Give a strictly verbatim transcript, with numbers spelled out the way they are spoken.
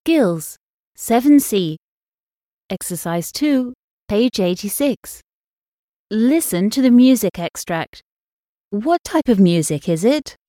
Skills, seven C. Exercise two, page eighty-six. Listen to the music extract. What type of music is it?